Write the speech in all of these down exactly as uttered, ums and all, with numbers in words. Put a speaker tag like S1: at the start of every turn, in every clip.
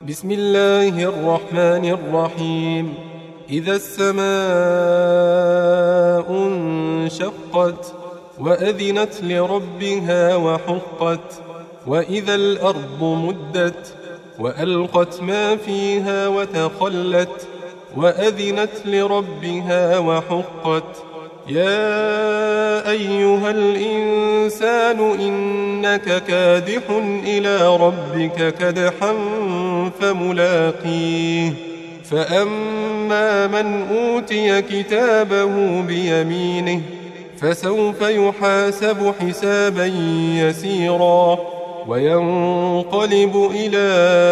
S1: بسم الله الرحمن الرحيم. إذا السماء انشقت وأذنت لربها وحقت وإذا الأرض مدت وألقت ما فيها وتخلت وأذنت لربها وحقت يا أيها الإنسان إنك كادح إلى ربك كدحا فملاقيه فأما من أوتي كتابه بيمينه فسوف يحاسب حسابا يسيرا وينقلب إلى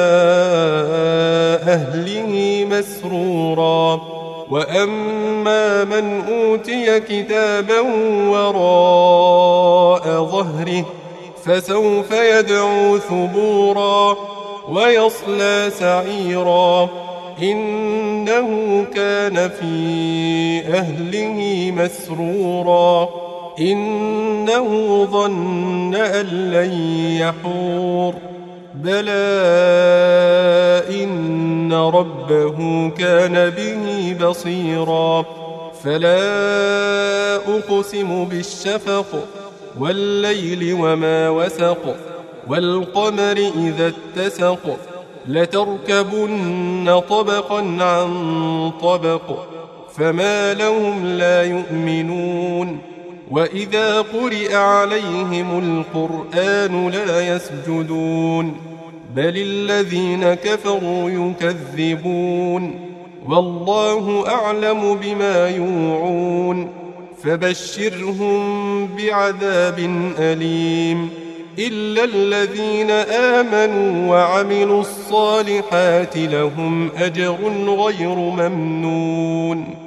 S1: أهله مسرورا وأما من أوتي كتابه وراء ظهره فسوف يدعو ثبورا ويصلى سعيرا إنه كان في أهله مسرورا إنه ظن أن لن يحور بلى إن ربه كان به بصيرا فلا أقسم بالشفق والليل وما وسق والقمر إذا اتسق لتركبن طبقا عن طبق فما لهم لا يؤمنون وإذا قرئ عليهم القرآن لا يسجدون بل الذين كفروا يكذبون والله أعلم بما يوعون فبشرهم بعذاب أليم إلا الذين آمنوا وعملوا الصالحات لهم أجر غير ممنون